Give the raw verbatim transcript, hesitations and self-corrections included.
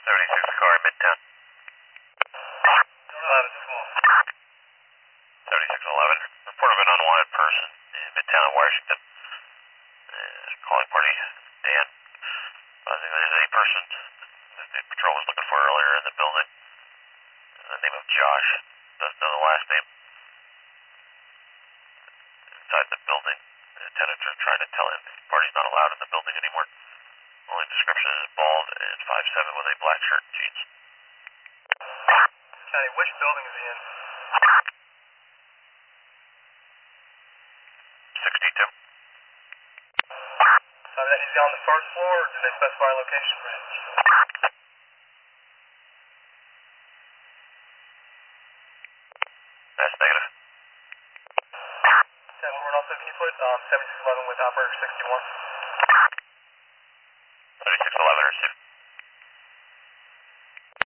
seventy-six car in Midtown. eleven small. seventy-six eleven. Report of an unwanted person in Midtown Washington. Uh, calling party Dan. I think there's a person that the patrol was looking for earlier in the building. The name of Josh. Doesn't know the last name. Inside the building. The attendants are trying to tell him the party's not allowed in the building anymore. Only description is bald and five seven with a black shirt and jeans. Johnny, which building is he in? sixty-two. So that he's on the first floor, or did they specify a location for him? That's negative. ten four, and also can you put um, seventy-six eleven with operator sixty-one? seventy-six eleven received.